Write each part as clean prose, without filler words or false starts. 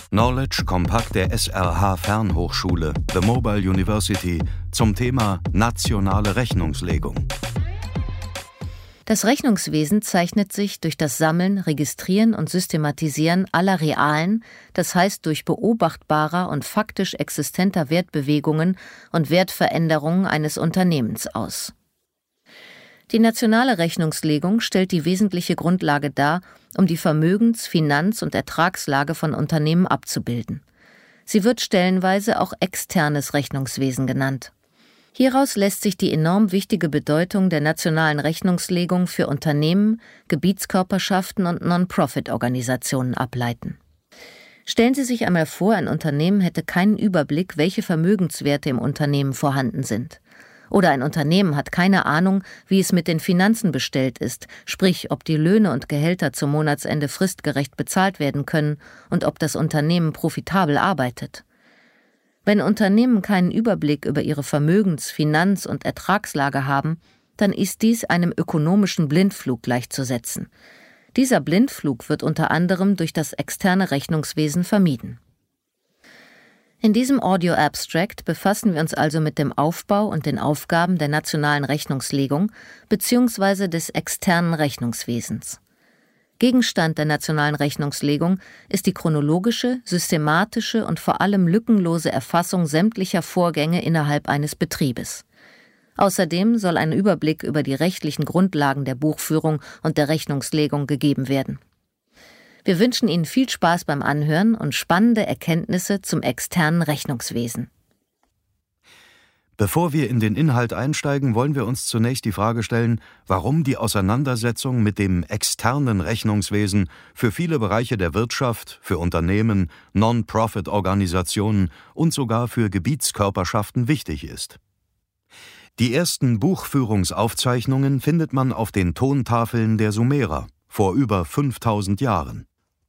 Knowledge Kompakt der SRH Fernhochschule, The Mobile University, zum Thema nationale Rechnungslegung. Das Rechnungswesen zeichnet sich durch das Sammeln, Registrieren und Systematisieren aller realen, das heißt durch beobachtbarer und faktisch existenter Wertbewegungen und Wertveränderungen eines Unternehmens aus. Die nationale Rechnungslegung stellt die wesentliche Grundlage dar, um die Vermögens-, Finanz- und Ertragslage von Unternehmen abzubilden. Sie wird stellenweise auch externes Rechnungswesen genannt. Hieraus lässt sich die enorm wichtige Bedeutung der nationalen Rechnungslegung für Unternehmen, Gebietskörperschaften und Non-Profit-Organisationen ableiten. Stellen Sie sich einmal vor, ein Unternehmen hätte keinen Überblick, welche Vermögenswerte im Unternehmen vorhanden sind. Oder ein Unternehmen hat keine Ahnung, wie es mit den Finanzen bestellt ist, sprich, ob die Löhne und Gehälter zum Monatsende fristgerecht bezahlt werden können und ob das Unternehmen profitabel arbeitet. Wenn Unternehmen keinen Überblick über ihre Vermögens-, Finanz- und Ertragslage haben, dann ist dies einem ökonomischen Blindflug gleichzusetzen. Dieser Blindflug wird unter anderem durch das externe Rechnungswesen vermieden. In diesem Audio-Abstract befassen wir uns also mit dem Aufbau und den Aufgaben der nationalen Rechnungslegung bzw. des externen Rechnungswesens. Gegenstand der nationalen Rechnungslegung ist die chronologische, systematische und vor allem lückenlose Erfassung sämtlicher Vorgänge innerhalb eines Betriebes. Außerdem soll ein Überblick über die rechtlichen Grundlagen der Buchführung und der Rechnungslegung gegeben werden. Wir wünschen Ihnen viel Spaß beim Anhören und spannende Erkenntnisse zum externen Rechnungswesen. Bevor wir in den Inhalt einsteigen, wollen wir uns zunächst die Frage stellen, warum die Auseinandersetzung mit dem externen Rechnungswesen für viele Bereiche der Wirtschaft, für Unternehmen, Non-Profit-Organisationen und sogar für Gebietskörperschaften wichtig ist. Die ersten Buchführungsaufzeichnungen findet man auf den Tontafeln der Sumerer vor über 5000 Jahren.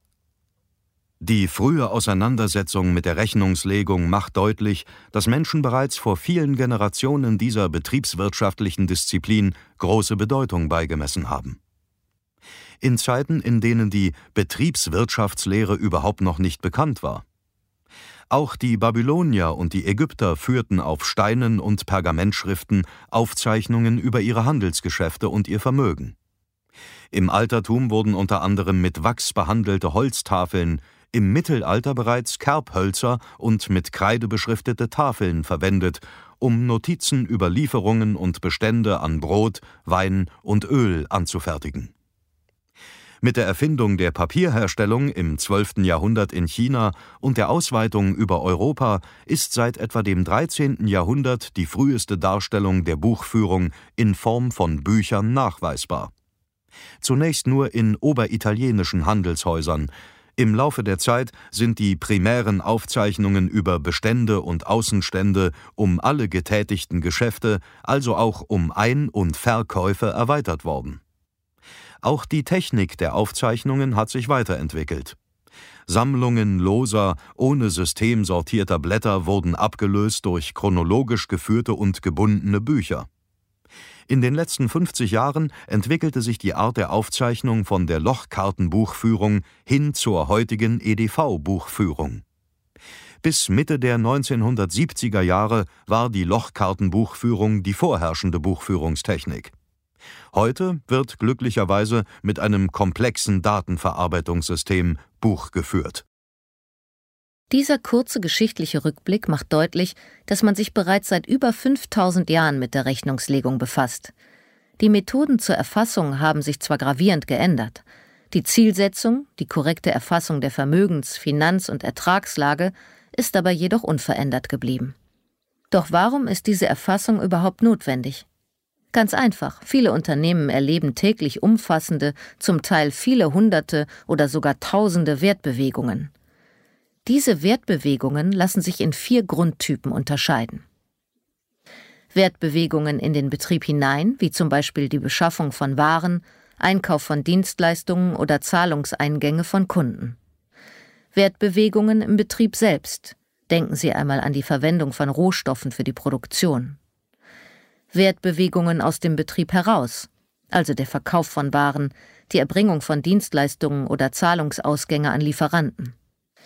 Die frühe Auseinandersetzung mit der Rechnungslegung macht deutlich, dass Menschen bereits vor vielen Generationen dieser betriebswirtschaftlichen Disziplin große Bedeutung beigemessen haben. In Zeiten, in denen die Betriebswirtschaftslehre überhaupt noch nicht bekannt war. Auch die Babylonier und die Ägypter führten auf Steinen und Pergamentschriften Aufzeichnungen über ihre Handelsgeschäfte und ihr Vermögen. Im Altertum wurden unter anderem mit Wachs behandelte Holztafeln, im Mittelalter bereits Kerbhölzer und mit Kreide beschriftete Tafeln verwendet, um Notizen über Lieferungen und Bestände an Brot, Wein und Öl anzufertigen. Mit der Erfindung der Papierherstellung im 12. Jahrhundert in China und der Ausweitung über Europa ist seit etwa dem 13. Jahrhundert die früheste Darstellung der Buchführung in Form von Büchern nachweisbar. Zunächst nur in oberitalienischen Handelshäusern. Im Laufe der Zeit sind die primären Aufzeichnungen über Bestände und Außenstände um alle getätigten Geschäfte, also auch um Ein- und Verkäufe, erweitert worden. Auch die Technik der Aufzeichnungen hat sich weiterentwickelt. Sammlungen loser, ohne System sortierter Blätter wurden abgelöst durch chronologisch geführte und gebundene Bücher. In den letzten 50 Jahren entwickelte sich die Art der Aufzeichnung von der Lochkartenbuchführung hin zur heutigen EDV-Buchführung. Bis Mitte der 1970er Jahre war die Lochkartenbuchführung die vorherrschende Buchführungstechnik. Heute wird glücklicherweise mit einem komplexen Datenverarbeitungssystem Buch geführt. Dieser kurze geschichtliche Rückblick macht deutlich, dass man sich bereits seit über 5000 Jahren mit der Rechnungslegung befasst. Die Methoden zur Erfassung haben sich zwar gravierend geändert. Die Zielsetzung, die korrekte Erfassung der Vermögens-, Finanz- und Ertragslage, ist aber jedoch unverändert geblieben. Doch warum ist diese Erfassung überhaupt notwendig? Ganz einfach, viele Unternehmen erleben täglich umfassende, zum Teil viele Hunderte oder sogar Tausende Wertbewegungen. Diese Wertbewegungen lassen sich in 4 Grundtypen unterscheiden. Wertbewegungen in den Betrieb hinein, wie zum Beispiel die Beschaffung von Waren, Einkauf von Dienstleistungen oder Zahlungseingänge von Kunden. Wertbewegungen im Betrieb selbst. Denken Sie einmal an die Verwendung von Rohstoffen für die Produktion. Wertbewegungen aus dem Betrieb heraus, also der Verkauf von Waren, die Erbringung von Dienstleistungen oder Zahlungsausgänge an Lieferanten.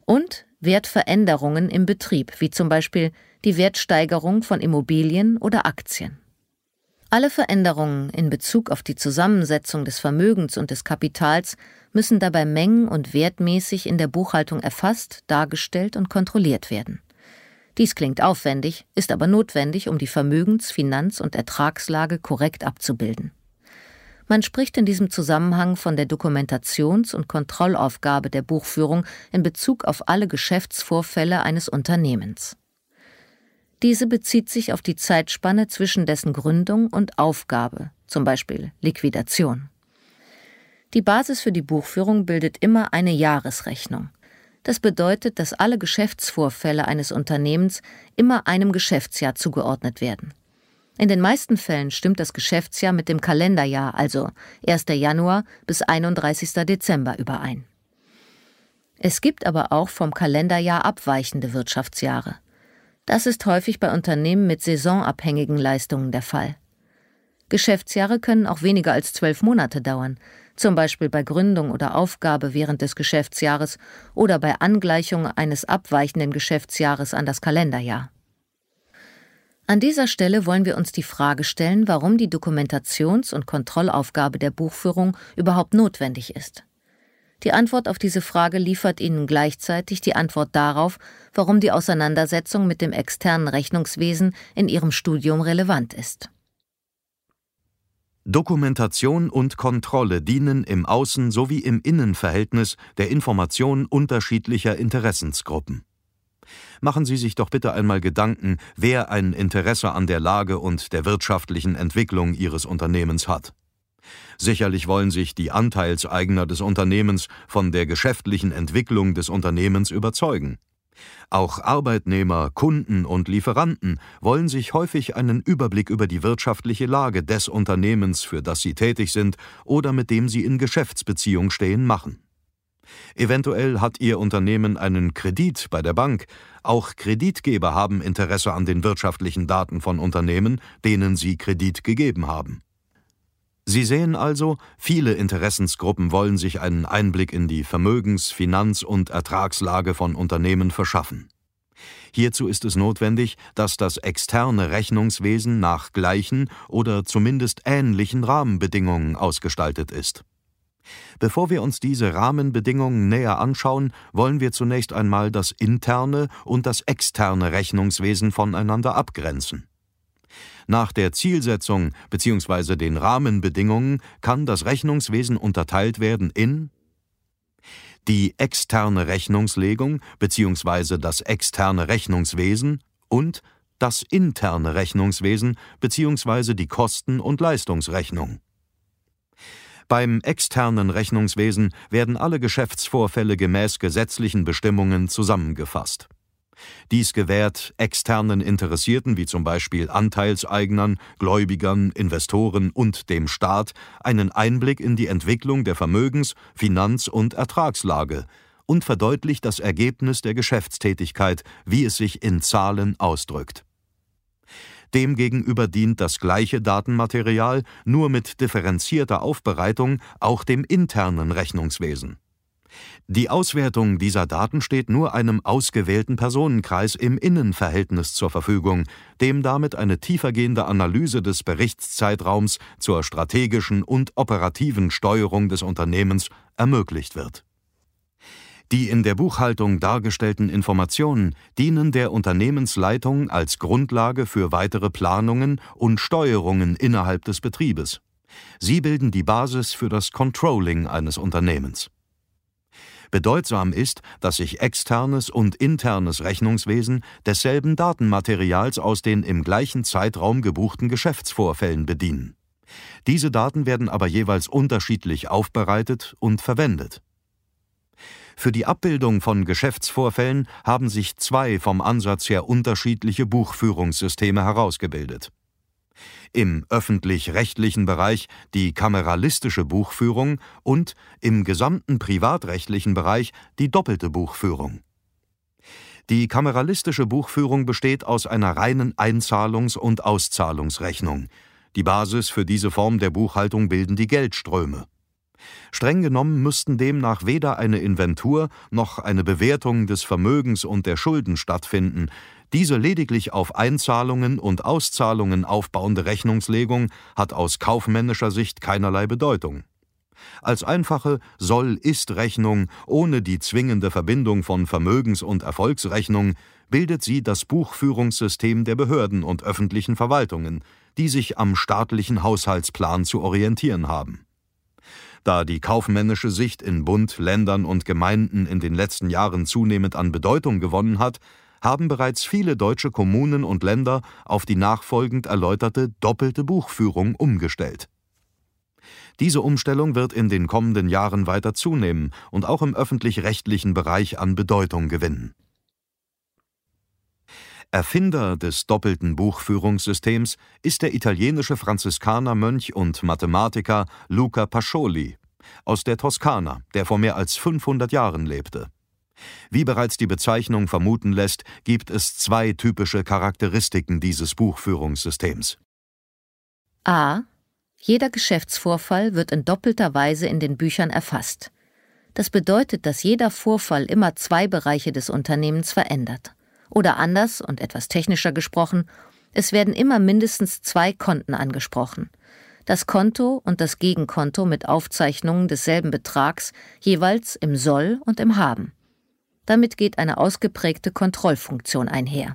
und Wertveränderungen im Betrieb, wie zum Beispiel die Wertsteigerung von Immobilien oder Aktien. Alle Veränderungen in Bezug auf die Zusammensetzung des Vermögens und des Kapitals müssen dabei mengen- und wertmäßig in der Buchhaltung erfasst, dargestellt und kontrolliert werden. Dies klingt aufwendig, ist aber notwendig, um die Vermögens-, Finanz- und Ertragslage korrekt abzubilden. Man spricht in diesem Zusammenhang von der Dokumentations- und Kontrollaufgabe der Buchführung in Bezug auf alle Geschäftsvorfälle eines Unternehmens. Diese bezieht sich auf die Zeitspanne zwischen dessen Gründung und Aufgabe, zum Beispiel Liquidation. Die Basis für die Buchführung bildet immer eine Jahresrechnung. Das bedeutet, dass alle Geschäftsvorfälle eines Unternehmens immer einem Geschäftsjahr zugeordnet werden. In den meisten Fällen stimmt das Geschäftsjahr mit dem Kalenderjahr, also 1. Januar bis 31. Dezember überein. Es gibt aber auch vom Kalenderjahr abweichende Wirtschaftsjahre. Das ist häufig bei Unternehmen mit saisonabhängigen Leistungen der Fall. Geschäftsjahre können auch weniger als 12 Monate dauern, zum Beispiel bei Gründung oder Aufgabe während des Geschäftsjahres oder bei Angleichung eines abweichenden Geschäftsjahres an das Kalenderjahr. An dieser Stelle wollen wir uns die Frage stellen, warum die Dokumentations- und Kontrollaufgabe der Buchführung überhaupt notwendig ist. Die Antwort auf diese Frage liefert Ihnen gleichzeitig die Antwort darauf, warum die Auseinandersetzung mit dem externen Rechnungswesen in Ihrem Studium relevant ist. Dokumentation und Kontrolle dienen im Außen- sowie im Innenverhältnis der Information unterschiedlicher Interessensgruppen. Machen Sie sich doch bitte einmal Gedanken, wer ein Interesse an der Lage und der wirtschaftlichen Entwicklung Ihres Unternehmens hat. Sicherlich wollen sich die Anteilseigner des Unternehmens von der geschäftlichen Entwicklung des Unternehmens überzeugen. Auch Arbeitnehmer, Kunden und Lieferanten wollen sich häufig einen Überblick über die wirtschaftliche Lage des Unternehmens, für das sie tätig sind oder mit dem sie in Geschäftsbeziehung stehen, machen. Eventuell hat Ihr Unternehmen einen Kredit bei der Bank. Auch Kreditgeber haben Interesse an den wirtschaftlichen Daten von Unternehmen, denen sie Kredit gegeben haben. Sie sehen also, viele Interessensgruppen wollen sich einen Einblick in die Vermögens-, Finanz- und Ertragslage von Unternehmen verschaffen. Hierzu ist es notwendig, dass das externe Rechnungswesen nach gleichen oder zumindest ähnlichen Rahmenbedingungen ausgestaltet ist. Bevor wir uns diese Rahmenbedingungen näher anschauen, wollen wir zunächst einmal das interne und das externe Rechnungswesen voneinander abgrenzen. Nach der Zielsetzung bzw. den Rahmenbedingungen kann das Rechnungswesen unterteilt werden in die externe Rechnungslegung bzw. das externe Rechnungswesen und das interne Rechnungswesen bzw. die Kosten- und Leistungsrechnung. Beim externen Rechnungswesen werden alle Geschäftsvorfälle gemäß gesetzlichen Bestimmungen zusammengefasst. Dies gewährt externen Interessierten wie zum Beispiel Anteilseignern, Gläubigern, Investoren und dem Staat einen Einblick in die Entwicklung der Vermögens-, Finanz- und Ertragslage und verdeutlicht das Ergebnis der Geschäftstätigkeit, wie es sich in Zahlen ausdrückt. Demgegenüber dient das gleiche Datenmaterial, nur mit differenzierter Aufbereitung, auch dem internen Rechnungswesen. Die Auswertung dieser Daten steht nur einem ausgewählten Personenkreis im Innenverhältnis zur Verfügung, dem damit eine tiefergehende Analyse des Berichtszeitraums zur strategischen und operativen Steuerung des Unternehmens ermöglicht wird. Die in der Buchhaltung dargestellten Informationen dienen der Unternehmensleitung als Grundlage für weitere Planungen und Steuerungen innerhalb des Betriebes. Sie bilden die Basis für das Controlling eines Unternehmens. Bedeutsam ist, dass sich externes und internes Rechnungswesen desselben Datenmaterials aus den im gleichen Zeitraum gebuchten Geschäftsvorfällen bedienen. Diese Daten werden aber jeweils unterschiedlich aufbereitet und verwendet. Für die Abbildung von Geschäftsvorfällen haben sich zwei vom Ansatz her unterschiedliche Buchführungssysteme herausgebildet. Im öffentlich-rechtlichen Bereich die kameralistische Buchführung und im gesamten privatrechtlichen Bereich die doppelte Buchführung. Die kameralistische Buchführung besteht aus einer reinen Einzahlungs- und Auszahlungsrechnung. Die Basis für diese Form der Buchhaltung bilden die Geldströme. Streng genommen müssten demnach weder eine Inventur noch eine Bewertung des Vermögens und der Schulden stattfinden. Diese lediglich auf Einzahlungen und Auszahlungen aufbauende Rechnungslegung hat aus kaufmännischer Sicht keinerlei Bedeutung. Als einfache Soll-Ist-Rechnung ohne die zwingende Verbindung von Vermögens- und Erfolgsrechnung bildet sie das Buchführungssystem der Behörden und öffentlichen Verwaltungen, die sich am staatlichen Haushaltsplan zu orientieren haben. Da die kaufmännische Sicht in Bund, Ländern und Gemeinden in den letzten Jahren zunehmend an Bedeutung gewonnen hat, haben bereits viele deutsche Kommunen und Länder auf die nachfolgend erläuterte doppelte Buchführung umgestellt. Diese Umstellung wird in den kommenden Jahren weiter zunehmen und auch im öffentlich-rechtlichen Bereich an Bedeutung gewinnen. Erfinder des doppelten Buchführungssystems ist der italienische Franziskanermönch und Mathematiker Luca Pacioli aus der Toskana, der vor mehr als 500 Jahren lebte. Wie bereits die Bezeichnung vermuten lässt, gibt es zwei typische Charakteristiken dieses Buchführungssystems. A. Jeder Geschäftsvorfall wird in doppelter Weise in den Büchern erfasst. Das bedeutet, dass jeder Vorfall immer zwei Bereiche des Unternehmens verändert. Oder anders und etwas technischer gesprochen, es werden immer mindestens zwei Konten angesprochen. Das Konto und das Gegenkonto mit Aufzeichnungen desselben Betrags, jeweils im Soll und im Haben. Damit geht eine ausgeprägte Kontrollfunktion einher.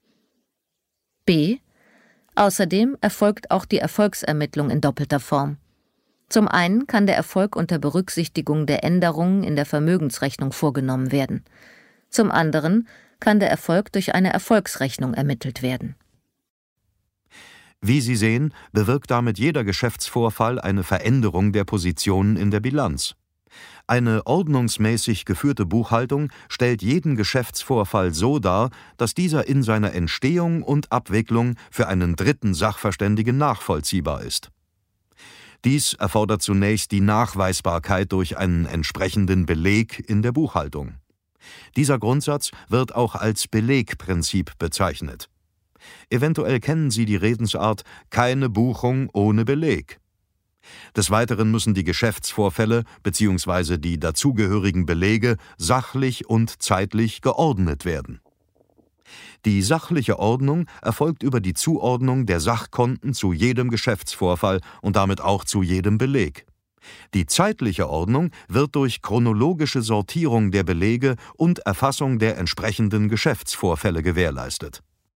B. Außerdem erfolgt auch die Erfolgsermittlung in doppelter Form. Zum einen kann der Erfolg unter Berücksichtigung der Änderungen in der Vermögensrechnung vorgenommen werden. Zum anderen kann der Erfolg durch eine Erfolgsrechnung ermittelt werden. Wie Sie sehen, bewirkt damit jeder Geschäftsvorfall eine Veränderung der Positionen in der Bilanz. Eine ordnungsmäßig geführte Buchhaltung stellt jeden Geschäftsvorfall so dar, dass dieser in seiner Entstehung und Abwicklung für einen dritten Sachverständigen nachvollziehbar ist. Dies erfordert zunächst die Nachweisbarkeit durch einen entsprechenden Beleg in der Buchhaltung. Dieser Grundsatz wird auch als Belegprinzip bezeichnet. Eventuell kennen Sie die Redensart »keine Buchung ohne Beleg«. Des Weiteren müssen die Geschäftsvorfälle bzw. die dazugehörigen Belege sachlich und zeitlich geordnet werden. Die sachliche Ordnung erfolgt über die Zuordnung der Sachkonten zu jedem Geschäftsvorfall und damit auch zu jedem Beleg. Die zeitliche Ordnung wird durch chronologische Sortierung der Belege und Erfassung der entsprechenden Geschäftsvorfälle gewährleistet.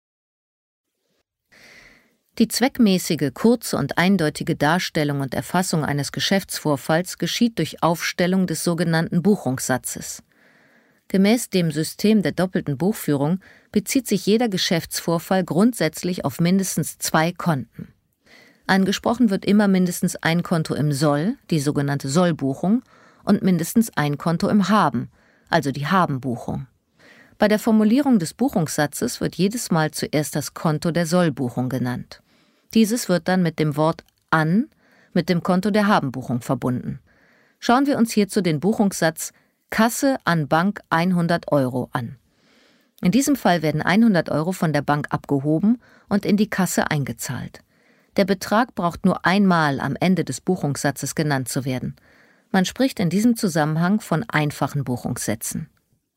Die zweckmäßige, kurze und eindeutige Darstellung und Erfassung eines Geschäftsvorfalls geschieht durch Aufstellung des sogenannten Buchungssatzes. Gemäß dem System der doppelten Buchführung bezieht sich jeder Geschäftsvorfall grundsätzlich auf mindestens zwei Konten. Angesprochen wird immer mindestens ein Konto im Soll, die sogenannte Sollbuchung, und mindestens ein Konto im Haben, also die Habenbuchung. Bei der Formulierung des Buchungssatzes wird jedes Mal zuerst das Konto der Sollbuchung genannt. Dieses wird dann mit dem Wort »an« mit dem Konto der Habenbuchung verbunden. Schauen wir uns hierzu den Buchungssatz »Kasse an Bank 100 € an. In diesem Fall werden 100 € von der Bank abgehoben und in die Kasse eingezahlt. Der Betrag braucht nur einmal am Ende des Buchungssatzes genannt zu werden. Man spricht in diesem Zusammenhang von einfachen Buchungssätzen.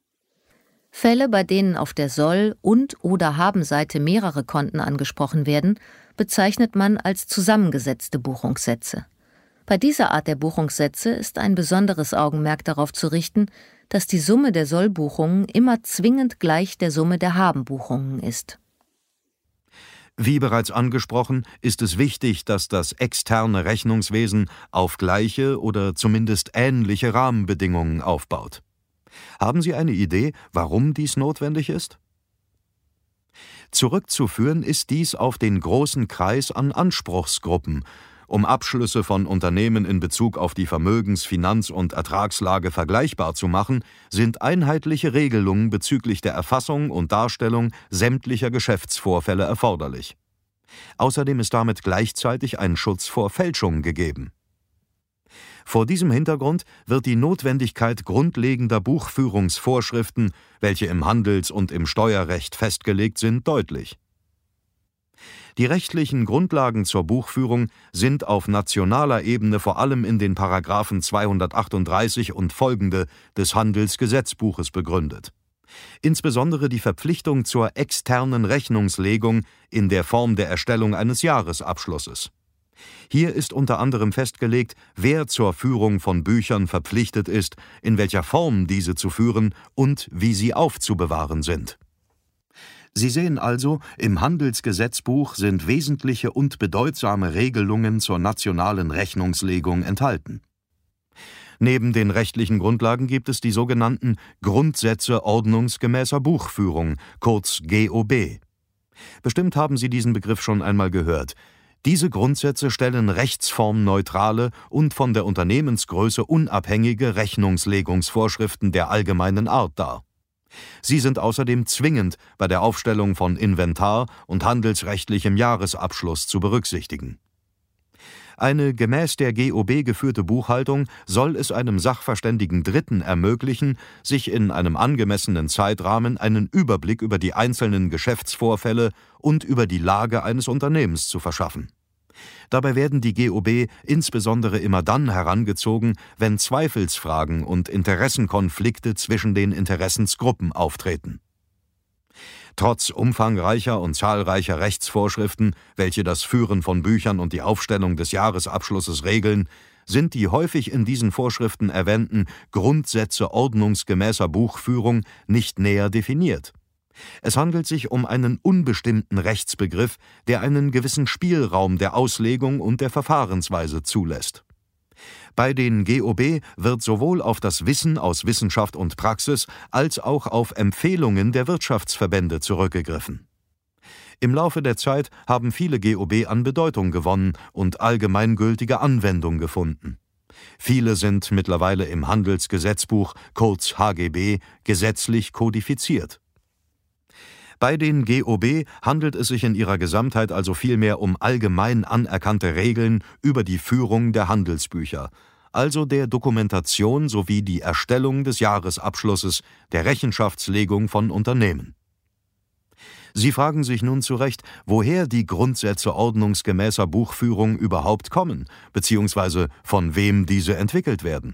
Fälle, bei denen auf der Soll- und/oder Habenseite mehrere Konten angesprochen werden, bezeichnet man als zusammengesetzte Buchungssätze. Bei dieser Art der Buchungssätze ist ein besonderes Augenmerk darauf zu richten, dass die Summe der Sollbuchungen immer zwingend gleich der Summe der Habenbuchungen ist. Wie bereits angesprochen, ist es wichtig, dass das externe Rechnungswesen auf gleiche oder zumindest ähnliche Rahmenbedingungen aufbaut. Haben Sie eine Idee, warum dies notwendig ist? Zurückzuführen ist dies auf den großen Kreis an Anspruchsgruppen. Um Abschlüsse von Unternehmen in Bezug auf die Vermögens-, Finanz- und Ertragslage vergleichbar zu machen, sind einheitliche Regelungen bezüglich der Erfassung und Darstellung sämtlicher Geschäftsvorfälle erforderlich. Außerdem ist damit gleichzeitig ein Schutz vor Fälschung gegeben. Vor diesem Hintergrund wird die Notwendigkeit grundlegender Buchführungsvorschriften, welche im Handels- und im Steuerrecht festgelegt sind, deutlich. Die rechtlichen Grundlagen zur Buchführung sind auf nationaler Ebene vor allem in den Paragraphen 238 und folgende des Handelsgesetzbuches begründet. Insbesondere die Verpflichtung zur externen Rechnungslegung in der Form der Erstellung eines Jahresabschlusses. Hier ist unter anderem festgelegt, wer zur Führung von Büchern verpflichtet ist, in welcher Form diese zu führen und wie sie aufzubewahren sind. Sie sehen also, im Handelsgesetzbuch sind wesentliche und bedeutsame Regelungen zur nationalen Rechnungslegung enthalten. Neben den rechtlichen Grundlagen gibt es die sogenannten Grundsätze ordnungsgemäßer Buchführung, kurz GOB. Bestimmt haben Sie diesen Begriff schon einmal gehört. Diese Grundsätze stellen rechtsformneutrale und von der Unternehmensgröße unabhängige Rechnungslegungsvorschriften der allgemeinen Art dar. Sie sind außerdem zwingend bei der Aufstellung von Inventar und handelsrechtlichem Jahresabschluss zu berücksichtigen. Eine gemäß der GOB geführte Buchhaltung soll es einem sachverständigen Dritten ermöglichen, sich in einem angemessenen Zeitrahmen einen Überblick über die einzelnen Geschäftsvorfälle und über die Lage eines Unternehmens zu verschaffen. Dabei werden die GOB insbesondere immer dann herangezogen, wenn Zweifelsfragen und Interessenkonflikte zwischen den Interessensgruppen auftreten. Trotz umfangreicher und zahlreicher Rechtsvorschriften, welche das Führen von Büchern und die Aufstellung des Jahresabschlusses regeln, sind die häufig in diesen Vorschriften erwähnten Grundsätze ordnungsgemäßer Buchführung nicht näher definiert. Es handelt sich um einen unbestimmten Rechtsbegriff, der einen gewissen Spielraum der Auslegung und der Verfahrensweise zulässt. Bei den GOB wird sowohl auf das Wissen aus Wissenschaft und Praxis als auch auf Empfehlungen der Wirtschaftsverbände zurückgegriffen. Im Laufe der Zeit haben viele GOB an Bedeutung gewonnen und allgemeingültige Anwendung gefunden. Viele sind mittlerweile im Handelsgesetzbuch, kurz HGB, gesetzlich kodifiziert. Bei den GOB handelt es sich in ihrer Gesamtheit also vielmehr um allgemein anerkannte Regeln über die Führung der Handelsbücher, also der Dokumentation sowie die Erstellung des Jahresabschlusses, der Rechenschaftslegung von Unternehmen. Sie fragen sich nun zu Recht, woher die Grundsätze ordnungsgemäßer Buchführung überhaupt kommen, bzw. von wem diese entwickelt werden.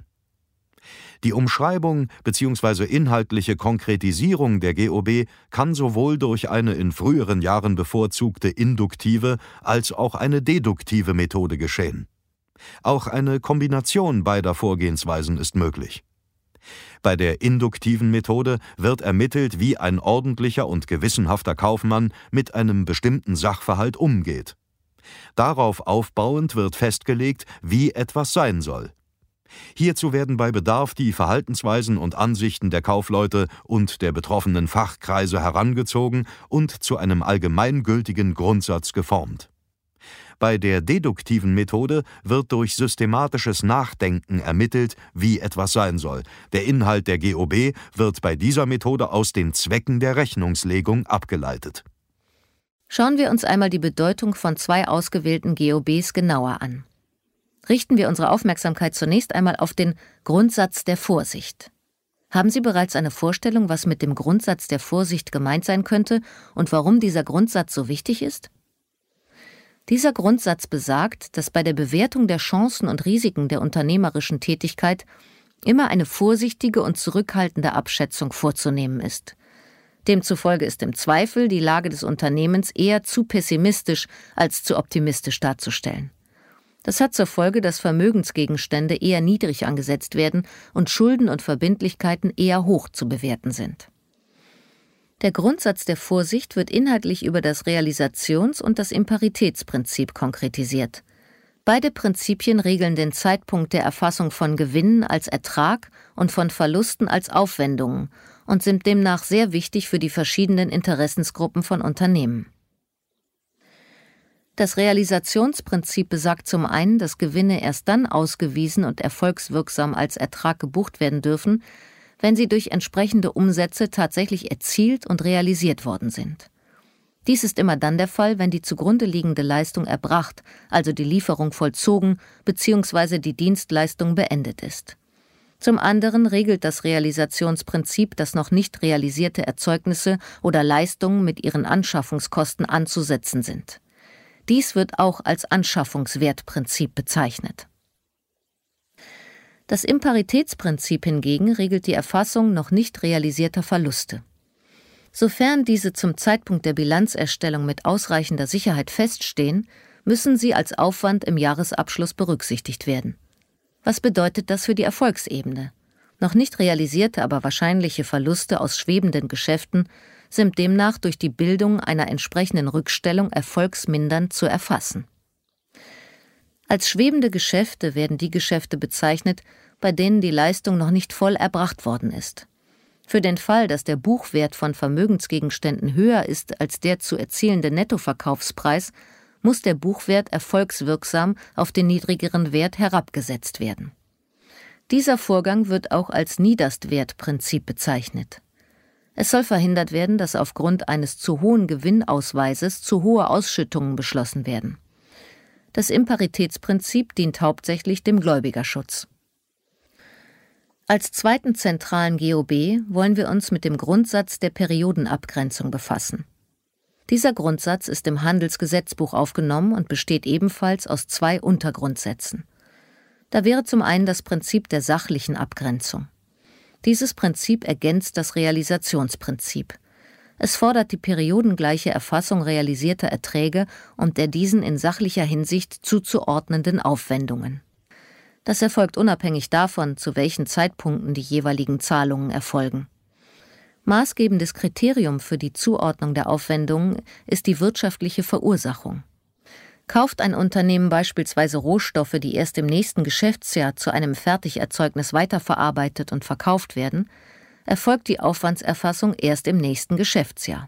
Die Umschreibung bzw. inhaltliche Konkretisierung der GOB kann sowohl durch eine in früheren Jahren bevorzugte induktive als auch eine deduktive Methode geschehen. Auch eine Kombination beider Vorgehensweisen ist möglich. Bei der induktiven Methode wird ermittelt, wie ein ordentlicher und gewissenhafter Kaufmann mit einem bestimmten Sachverhalt umgeht. Darauf aufbauend wird festgelegt, wie etwas sein soll. Hierzu werden bei Bedarf die Verhaltensweisen und Ansichten der Kaufleute und der betroffenen Fachkreise herangezogen und zu einem allgemeingültigen Grundsatz geformt. Bei der deduktiven Methode wird durch systematisches Nachdenken ermittelt, wie etwas sein soll. Der Inhalt der GOB wird bei dieser Methode aus den Zwecken der Rechnungslegung abgeleitet. Schauen wir uns einmal die Bedeutung von zwei ausgewählten GOBs genauer an. Richten wir unsere Aufmerksamkeit zunächst einmal auf den Grundsatz der Vorsicht. Haben Sie bereits eine Vorstellung, was mit dem Grundsatz der Vorsicht gemeint sein könnte und warum dieser Grundsatz so wichtig ist? Dieser Grundsatz besagt, dass bei der Bewertung der Chancen und Risiken der unternehmerischen Tätigkeit immer eine vorsichtige und zurückhaltende Abschätzung vorzunehmen ist. Demzufolge ist im Zweifel die Lage des Unternehmens eher zu pessimistisch als zu optimistisch darzustellen. Das hat zur Folge, dass Vermögensgegenstände eher niedrig angesetzt werden und Schulden und Verbindlichkeiten eher hoch zu bewerten sind. Der Grundsatz der Vorsicht wird inhaltlich über das Realisations- und das Imparitätsprinzip konkretisiert. Beide Prinzipien regeln den Zeitpunkt der Erfassung von Gewinnen als Ertrag und von Verlusten als Aufwendungen und sind demnach sehr wichtig für die verschiedenen Interessensgruppen von Unternehmen. Das Realisationsprinzip besagt zum einen, dass Gewinne erst dann ausgewiesen und erfolgswirksam als Ertrag gebucht werden dürfen, wenn sie durch entsprechende Umsätze tatsächlich erzielt und realisiert worden sind. Dies ist immer dann der Fall, wenn die zugrunde liegende Leistung erbracht, also die Lieferung vollzogen bzw. die Dienstleistung beendet ist. Zum anderen regelt das Realisationsprinzip, dass noch nicht realisierte Erzeugnisse oder Leistungen mit ihren Anschaffungskosten anzusetzen sind. Dies wird auch als Anschaffungswertprinzip bezeichnet. Das Imparitätsprinzip hingegen regelt die Erfassung noch nicht realisierter Verluste. Sofern diese zum Zeitpunkt der Bilanzerstellung mit ausreichender Sicherheit feststehen, müssen sie als Aufwand im Jahresabschluss berücksichtigt werden. Was bedeutet das für die Erfolgsebene? Noch nicht realisierte, aber wahrscheinliche Verluste aus schwebenden Geschäften sind demnach durch die Bildung einer entsprechenden Rückstellung erfolgsmindernd zu erfassen. Als schwebende Geschäfte werden die Geschäfte bezeichnet, bei denen die Leistung noch nicht voll erbracht worden ist. Für den Fall, dass der Buchwert von Vermögensgegenständen höher ist als der zu erzielende Nettoverkaufspreis, muss der Buchwert erfolgswirksam auf den niedrigeren Wert herabgesetzt werden. Dieser Vorgang wird auch als Niederstwertprinzip bezeichnet. Es soll verhindert werden, dass aufgrund eines zu hohen Gewinnausweises zu hohe Ausschüttungen beschlossen werden. Das Imparitätsprinzip dient hauptsächlich dem Gläubigerschutz. Als zweiten zentralen GOB wollen wir uns mit dem Grundsatz der Periodenabgrenzung befassen. Dieser Grundsatz ist im Handelsgesetzbuch aufgenommen und besteht ebenfalls aus 2 Untergrundsätzen. Da wäre zum einen das Prinzip der sachlichen Abgrenzung. Dieses Prinzip ergänzt das Realisationsprinzip. Es fordert die periodengleiche Erfassung realisierter Erträge und der diesen in sachlicher Hinsicht zuzuordnenden Aufwendungen. Das erfolgt unabhängig davon, zu welchen Zeitpunkten die jeweiligen Zahlungen erfolgen. Maßgebendes Kriterium für die Zuordnung der Aufwendungen ist die wirtschaftliche Verursachung. Kauft ein Unternehmen beispielsweise Rohstoffe, die erst im nächsten Geschäftsjahr zu einem Fertigerzeugnis weiterverarbeitet und verkauft werden, erfolgt die Aufwandserfassung erst im nächsten Geschäftsjahr.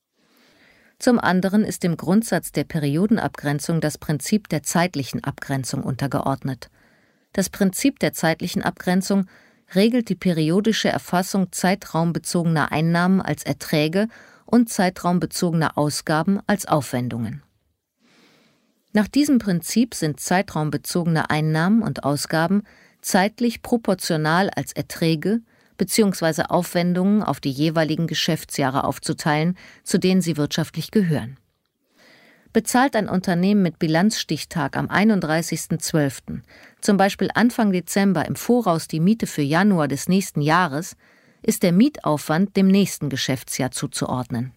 Zum anderen ist dem Grundsatz der Periodenabgrenzung das Prinzip der zeitlichen Abgrenzung untergeordnet. Das Prinzip der zeitlichen Abgrenzung regelt die periodische Erfassung zeitraumbezogener Einnahmen als Erträge und zeitraumbezogener Ausgaben als Aufwendungen. Nach diesem Prinzip sind zeitraumbezogene Einnahmen und Ausgaben zeitlich proportional als Erträge bzw. Aufwendungen auf die jeweiligen Geschäftsjahre aufzuteilen, zu denen sie wirtschaftlich gehören. Bezahlt ein Unternehmen mit Bilanzstichtag am 31.12., zum Beispiel Anfang Dezember im Voraus die Miete für Januar des nächsten Jahres, ist der Mietaufwand dem nächsten Geschäftsjahr zuzuordnen.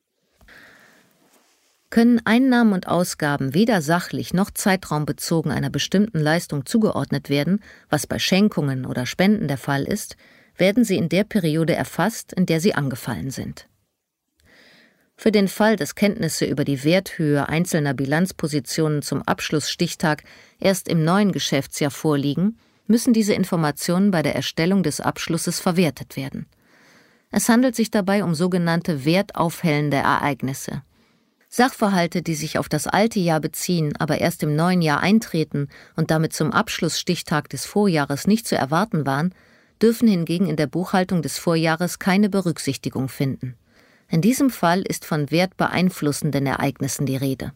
Können Einnahmen und Ausgaben weder sachlich noch zeitraumbezogen einer bestimmten Leistung zugeordnet werden, was bei Schenkungen oder Spenden der Fall ist, werden sie in der Periode erfasst, in der sie angefallen sind. Für den Fall, dass Kenntnisse über die Werthöhe einzelner Bilanzpositionen zum Abschlussstichtag erst im neuen Geschäftsjahr vorliegen, müssen diese Informationen bei der Erstellung des Abschlusses verwertet werden. Es handelt sich dabei um sogenannte wertaufhellende Ereignisse. Sachverhalte, die sich auf das alte Jahr beziehen, aber erst im neuen Jahr eintreten und damit zum Abschlussstichtag des Vorjahres nicht zu erwarten waren, dürfen hingegen in der Buchhaltung des Vorjahres keine Berücksichtigung finden. In diesem Fall ist von wertbeeinflussenden Ereignissen die Rede.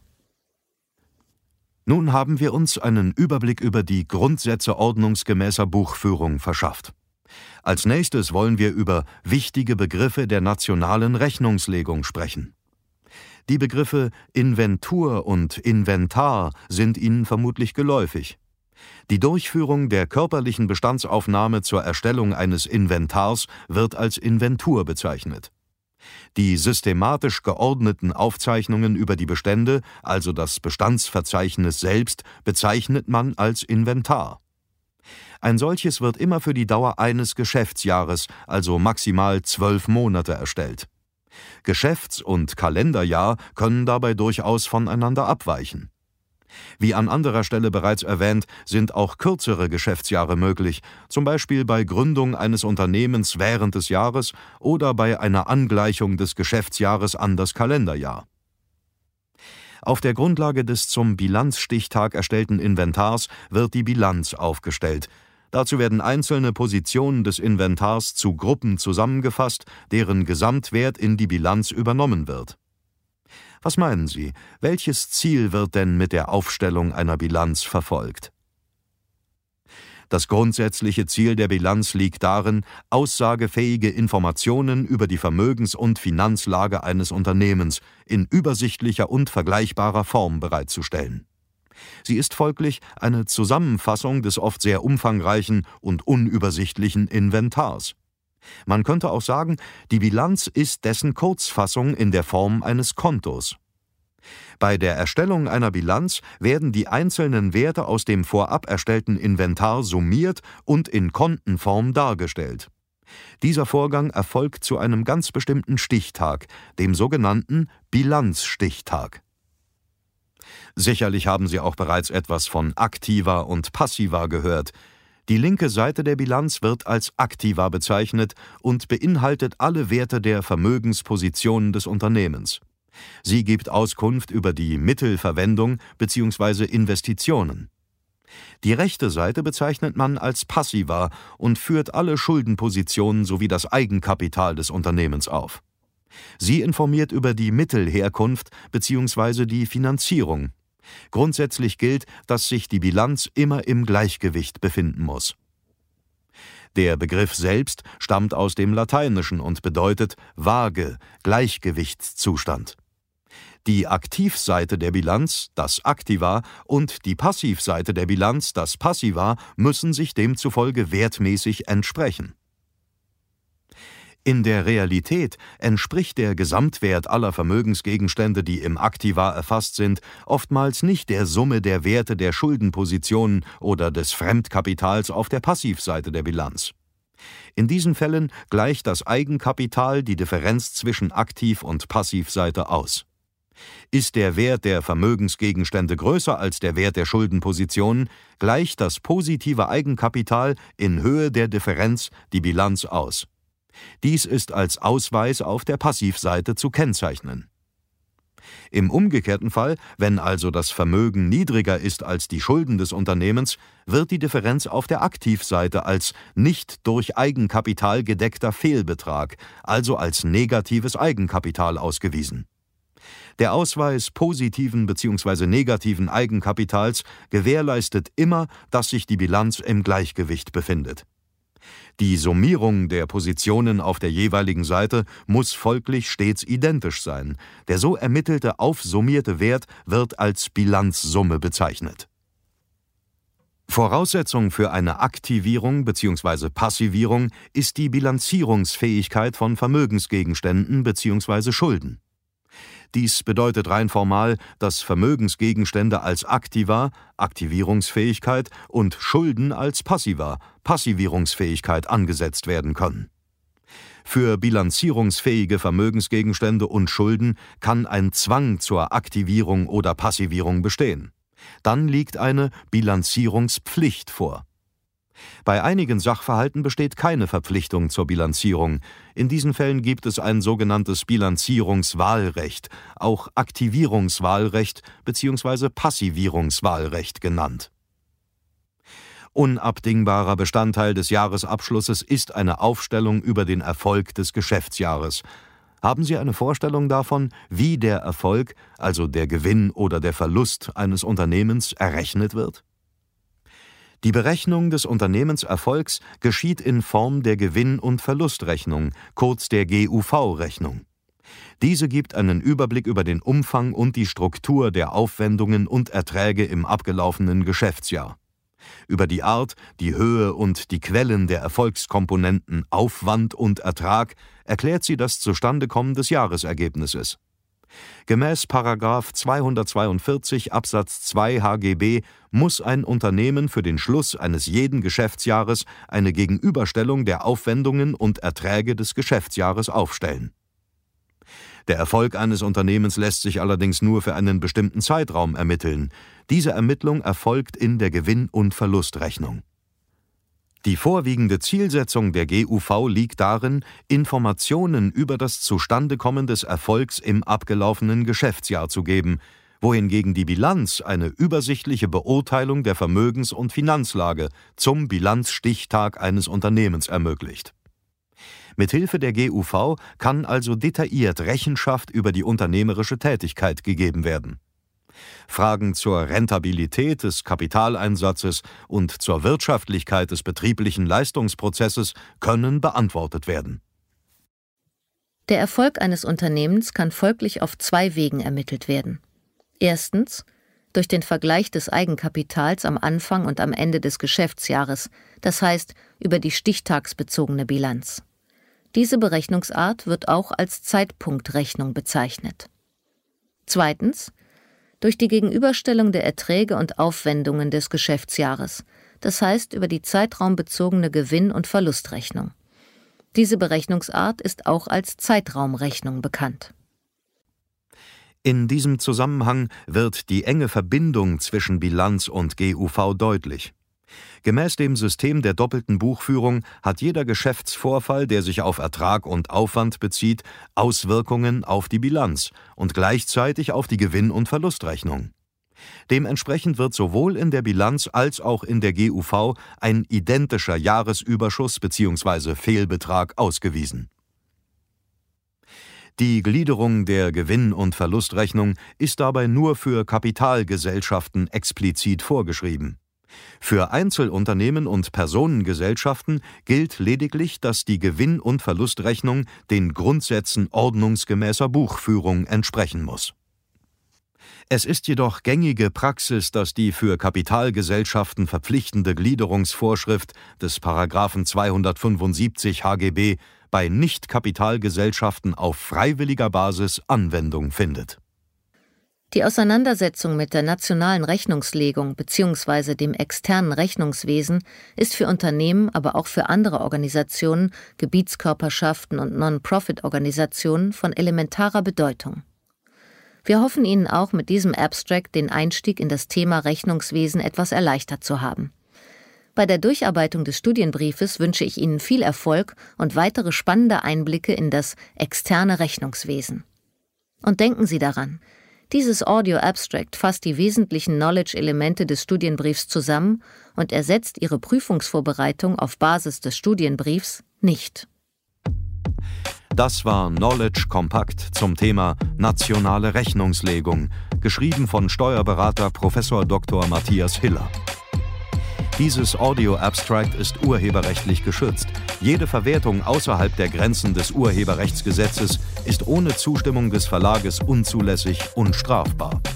Nun haben wir uns einen Überblick über die Grundsätze ordnungsgemäßer Buchführung verschafft. Als nächstes wollen wir über wichtige Begriffe der nationalen Rechnungslegung sprechen. Die Begriffe Inventur und Inventar sind Ihnen vermutlich geläufig. Die Durchführung der körperlichen Bestandsaufnahme zur Erstellung eines Inventars wird als Inventur bezeichnet. Die systematisch geordneten Aufzeichnungen über die Bestände, also das Bestandsverzeichnis selbst, bezeichnet man als Inventar. Ein solches wird immer für die Dauer eines Geschäftsjahres, also maximal 12 Monate, erstellt. Geschäfts- und Kalenderjahr können dabei durchaus voneinander abweichen. Wie an anderer Stelle bereits erwähnt, sind auch kürzere Geschäftsjahre möglich, zum Beispiel bei Gründung eines Unternehmens während des Jahres oder bei einer Angleichung des Geschäftsjahres an das Kalenderjahr. Auf der Grundlage des zum Bilanzstichtag erstellten Inventars wird die Bilanz aufgestellt. Dazu werden einzelne Positionen des Inventars zu Gruppen zusammengefasst, deren Gesamtwert in die Bilanz übernommen wird. Was meinen Sie, welches Ziel wird denn mit der Aufstellung einer Bilanz verfolgt? Das grundsätzliche Ziel der Bilanz liegt darin, aussagefähige Informationen über die Vermögens- und Finanzlage eines Unternehmens in übersichtlicher und vergleichbarer Form bereitzustellen. Sie ist folglich eine Zusammenfassung des oft sehr umfangreichen und unübersichtlichen Inventars. Man könnte auch sagen, die Bilanz ist dessen Kurzfassung in der Form eines Kontos. Bei der Erstellung einer Bilanz werden die einzelnen Werte aus dem vorab erstellten Inventar summiert und in Kontenform dargestellt. Dieser Vorgang erfolgt zu einem ganz bestimmten Stichtag, dem sogenannten Bilanzstichtag. Sicherlich haben Sie auch bereits etwas von Aktiva und Passiva gehört. Die linke Seite der Bilanz wird als Aktiva bezeichnet und beinhaltet alle Werte der Vermögenspositionen des Unternehmens. Sie gibt Auskunft über die Mittelverwendung bzw. Investitionen. Die rechte Seite bezeichnet man als Passiva und führt alle Schuldenpositionen sowie das Eigenkapital des Unternehmens auf. Sie informiert über die Mittelherkunft bzw. die Finanzierung. Grundsätzlich gilt, dass sich die Bilanz immer im Gleichgewicht befinden muss. Der Begriff selbst stammt aus dem Lateinischen und bedeutet Waage, Gleichgewichtszustand. Die Aktivseite der Bilanz, das Aktiva, und die Passivseite der Bilanz, das Passiva, müssen sich demzufolge wertmäßig entsprechen. In der Realität entspricht der Gesamtwert aller Vermögensgegenstände, die im Aktiva erfasst sind, oftmals nicht der Summe der Werte der Schuldenpositionen oder des Fremdkapitals auf der Passivseite der Bilanz. In diesen Fällen gleicht das Eigenkapital die Differenz zwischen Aktiv- und Passivseite aus. Ist der Wert der Vermögensgegenstände größer als der Wert der Schuldenpositionen, gleicht das positive Eigenkapital in Höhe der Differenz die Bilanz aus. Dies ist als Ausweis auf der Passivseite zu kennzeichnen. Im umgekehrten Fall, wenn also das Vermögen niedriger ist als die Schulden des Unternehmens, wird die Differenz auf der Aktivseite als nicht durch Eigenkapital gedeckter Fehlbetrag, also als negatives Eigenkapital ausgewiesen. Der Ausweis positiven bzw. negativen Eigenkapitals gewährleistet immer, dass sich die Bilanz im Gleichgewicht befindet. Die Summierung der Positionen auf der jeweiligen Seite muss folglich stets identisch sein. Der so ermittelte aufsummierte Wert wird als Bilanzsumme bezeichnet. Voraussetzung für eine Aktivierung bzw. Passivierung ist die Bilanzierungsfähigkeit von Vermögensgegenständen bzw. Schulden. Dies bedeutet rein formal, dass Vermögensgegenstände als Aktiva, Aktivierungsfähigkeit, und Schulden als Passiva, Passivierungsfähigkeit angesetzt werden können. Für bilanzierungsfähige Vermögensgegenstände und Schulden kann ein Zwang zur Aktivierung oder Passivierung bestehen. Dann liegt eine Bilanzierungspflicht vor. Bei einigen Sachverhalten besteht keine Verpflichtung zur Bilanzierung. In diesen Fällen gibt es ein sogenanntes Bilanzierungswahlrecht, auch Aktivierungswahlrecht bzw. Passivierungswahlrecht genannt. Unabdingbarer Bestandteil des Jahresabschlusses ist eine Aufstellung über den Erfolg des Geschäftsjahres. Haben Sie eine Vorstellung davon, wie der Erfolg, also der Gewinn oder der Verlust eines Unternehmens, errechnet wird? Die Berechnung des Unternehmenserfolgs geschieht in Form der Gewinn- und Verlustrechnung, kurz der GUV-Rechnung. Diese gibt einen Überblick über den Umfang und die Struktur der Aufwendungen und Erträge im abgelaufenen Geschäftsjahr. Über die Art, die Höhe und die Quellen der Erfolgskomponenten Aufwand und Ertrag erklärt sie das Zustandekommen des Jahresergebnisses. Gemäß § 242 Absatz 2 HGB muss ein Unternehmen für den Schluss eines jeden Geschäftsjahres eine Gegenüberstellung der Aufwendungen und Erträge des Geschäftsjahres aufstellen. Der Erfolg eines Unternehmens lässt sich allerdings nur für einen bestimmten Zeitraum ermitteln. Diese Ermittlung erfolgt in der Gewinn- und Verlustrechnung. Die vorwiegende Zielsetzung der GUV liegt darin, Informationen über das Zustandekommen des Erfolgs im abgelaufenen Geschäftsjahr zu geben, wohingegen die Bilanz eine übersichtliche Beurteilung der Vermögens- und Finanzlage zum Bilanzstichtag eines Unternehmens ermöglicht. Mithilfe der GUV kann also detailliert Rechenschaft über die unternehmerische Tätigkeit gegeben werden. Fragen zur Rentabilität des Kapitaleinsatzes und zur Wirtschaftlichkeit des betrieblichen Leistungsprozesses können beantwortet werden. Der Erfolg eines Unternehmens kann folglich auf 2 Wegen ermittelt werden. Erstens durch den Vergleich des Eigenkapitals am Anfang und am Ende des Geschäftsjahres, das heißt über die stichtagsbezogene Bilanz. Diese Berechnungsart wird auch als Zeitpunktrechnung bezeichnet. Zweitens durch die Gegenüberstellung der Erträge und Aufwendungen des Geschäftsjahres, das heißt über die zeitraumbezogene Gewinn- und Verlustrechnung. Diese Berechnungsart ist auch als Zeitraumrechnung bekannt. In diesem Zusammenhang wird die enge Verbindung zwischen Bilanz und GUV deutlich. Gemäß dem System der doppelten Buchführung hat jeder Geschäftsvorfall, der sich auf Ertrag und Aufwand bezieht, Auswirkungen auf die Bilanz und gleichzeitig auf die Gewinn- und Verlustrechnung. Dementsprechend wird sowohl in der Bilanz als auch in der GUV ein identischer Jahresüberschuss bzw. Fehlbetrag ausgewiesen. Die Gliederung der Gewinn- und Verlustrechnung ist dabei nur für Kapitalgesellschaften explizit vorgeschrieben. Für Einzelunternehmen und Personengesellschaften gilt lediglich, dass die Gewinn- und Verlustrechnung den Grundsätzen ordnungsgemäßer Buchführung entsprechen muss. Es ist jedoch gängige Praxis, dass die für Kapitalgesellschaften verpflichtende Gliederungsvorschrift des § 275 HGB bei Nicht-Kapitalgesellschaften auf freiwilliger Basis Anwendung findet. Die Auseinandersetzung mit der nationalen Rechnungslegung bzw. dem externen Rechnungswesen ist für Unternehmen, aber auch für andere Organisationen, Gebietskörperschaften und Non-Profit-Organisationen von elementarer Bedeutung. Wir hoffen Ihnen auch mit diesem Abstract den Einstieg in das Thema Rechnungswesen etwas erleichtert zu haben. Bei der Durcharbeitung des Studienbriefes wünsche ich Ihnen viel Erfolg und weitere spannende Einblicke in das externe Rechnungswesen. Und denken Sie daran, dieses Audio Abstract fasst die wesentlichen Knowledge-Elemente des Studienbriefs zusammen und ersetzt Ihre Prüfungsvorbereitung auf Basis des Studienbriefs nicht. Das war Knowledge Kompakt zum Thema nationale Rechnungslegung, geschrieben von Steuerberater Prof. Dr. Matthias Hiller. Dieses Audio-Abstract ist urheberrechtlich geschützt. Jede Verwertung außerhalb der Grenzen des Urheberrechtsgesetzes ist ohne Zustimmung des Verlages unzulässig und strafbar.